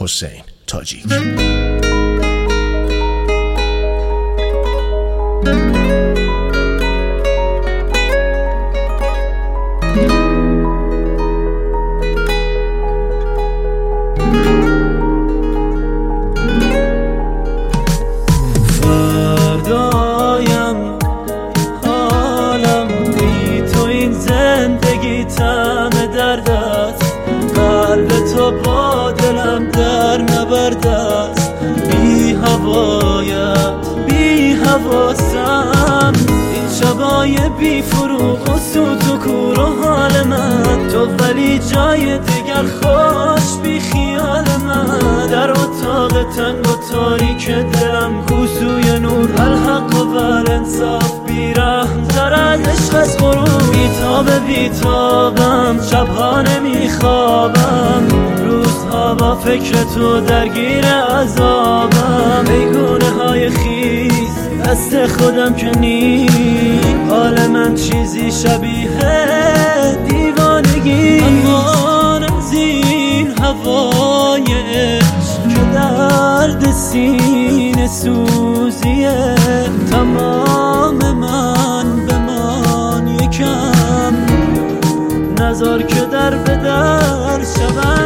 حسین تاجیک. فردایم حالم بی تو این زندگی طعم درد است، قلب تو با دلم در نبرد است. بی هوایت بی حواسم، این شبای بی فروغ و سوت و کور و حال من تو، ولی جای دیگر خوش بی خیال من. در اتاق تنگ و تاریک دلم کوسوی نور، الحق و الانصاف بی رحم تر از عشق از غروب. بیتاب بیتابم، شبها نمیخوابم، روزها با فکر تو درگیر عذابم. بیگونه های خیز دست خودم که نیست، حال من چیزی شبیه دیوانگی. امان از این هوای عشق که درد سینه سوزیه، تمام من بمان یکم، نذار که در به در شوم.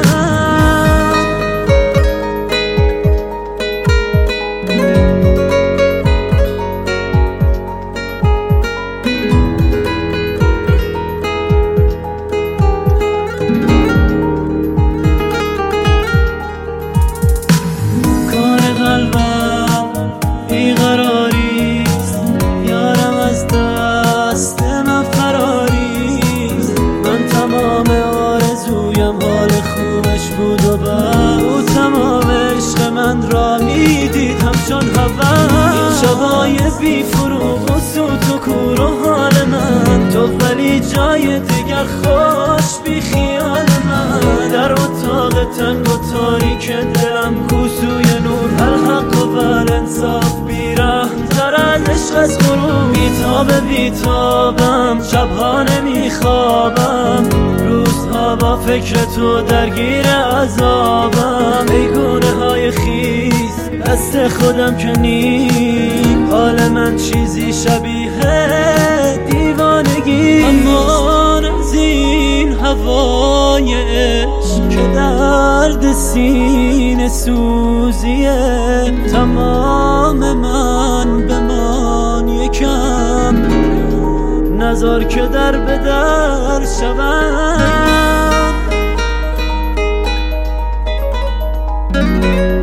بیقراریست یارم، از دست من فراریست. من تمام آرزویم حال خوبش بود و بعد او تمام عشق من را میدید همچون هوا. این شبای بی فروغ و سوت و کور و حال من تو، ولی جای دیگر خوش بی خیال من. در اتاق تنگ و تاریک دلم کوسوی نور، الحق و الانصاف بی رحم تر از عشق از غروب. بیتاب بیتابم، شبها نمیخوابم، روزها با فکر تو درگیر عذابم. بیگونه های خیز دست خودم که نیست، حال من چیزی شبیه دیوانگی. امان از این هوای عشق که درد سینه سوزیه، تمام من بمان یکم، نذار که در به در شوم.